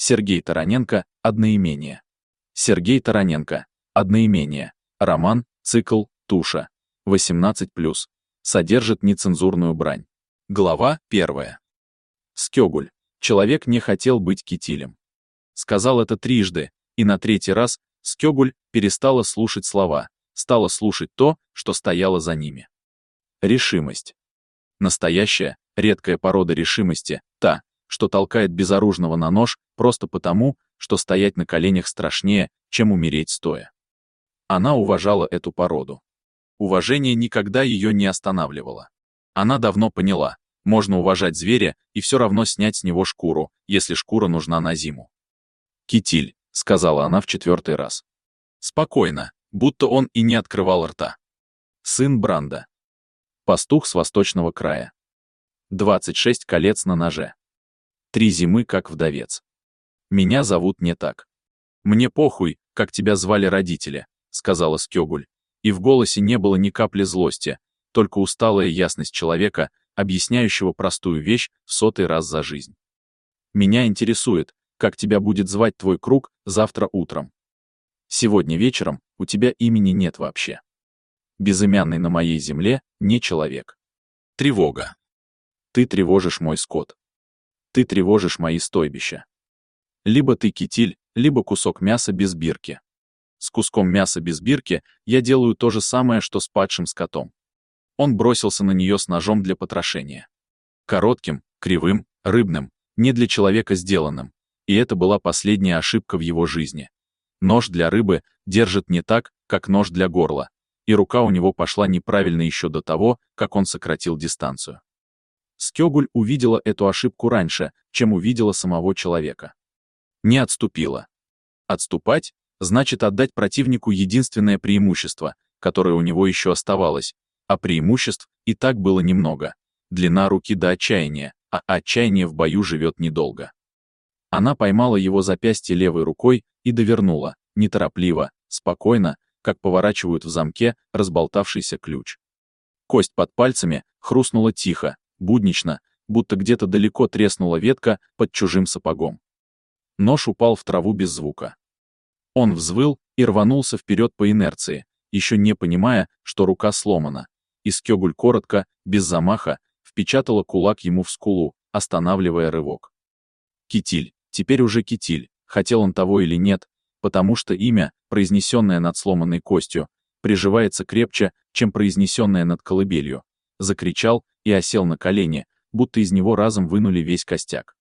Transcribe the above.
Сергей Тараненко, одноимение. Сергей Тараненко, одноимение. Роман, цикл, туша. 18+. Содержит нецензурную брань. Глава 1. Скёгуль. Человек не хотел быть Китилем. Сказал это трижды, и на третий раз Скёгуль перестала слушать слова, стала слушать то, что стояло за ними. Решимость. Настоящая, редкая порода решимости, та, что толкает безоружного на нож просто потому, что стоять на коленях страшнее, чем умереть стоя. Она уважала эту породу. Уважение никогда ее не останавливало. Она давно поняла, можно уважать зверя и все равно снять с него шкуру, если шкура нужна на зиму. «Китиль», — сказала она в 4-й раз. Спокойно, будто он и не открывал рта. Сын Бранда. Пастух с восточного края. 26 колец на ноже. 3 зимы как вдовец. Меня зовут не так. Мне похуй, как тебя звали родители, сказала Скёгуль, и в голосе не было ни капли злости, только усталая ясность человека, объясняющего простую вещь в 100-й раз за жизнь. Меня интересует, как тебя будет звать твой круг завтра утром. Сегодня вечером у тебя имени нет вообще. Безымянный на моей земле не человек. Тревога. Ты тревожишь мой скот. Ты тревожишь мои стойбища. Либо ты китиль, либо кусок мяса без бирки. С куском мяса без бирки я делаю то же самое, что с падшим скотом. Он бросился на нее с ножом для потрошения. Коротким, кривым, рыбным, не для человека сделанным. И это была последняя ошибка в его жизни. Нож для рыбы держит не так, как нож для горла, и рука у него пошла неправильно еще до того, как он сократил дистанцию. Скёгуль увидела эту ошибку раньше, чем увидела самого человека. Не отступила. Отступать значит отдать противнику единственное преимущество, которое у него еще оставалось, а преимуществ и так было немного. Длина руки до отчаяния, а отчаяние в бою живет недолго. Она поймала его запястье левой рукой и довернула, неторопливо, спокойно, как поворачивают в замке разболтавшийся ключ. Кость под пальцами хрустнула тихо, буднично, будто где-то далеко треснула ветка под чужим сапогом. Нож упал в траву без звука. Он взвыл и рванулся вперед по инерции, еще не понимая, что рука сломана, и Скёгуль коротко, без замаха, впечатала кулак ему в скулу, останавливая рывок. Китиль, теперь уже Китиль, хотел он того или нет, потому что имя, произнесенное над сломанной костью, приживается крепче, чем произнесенное над колыбелью, закричал и осел на колени, будто из него разом вынули весь костяк.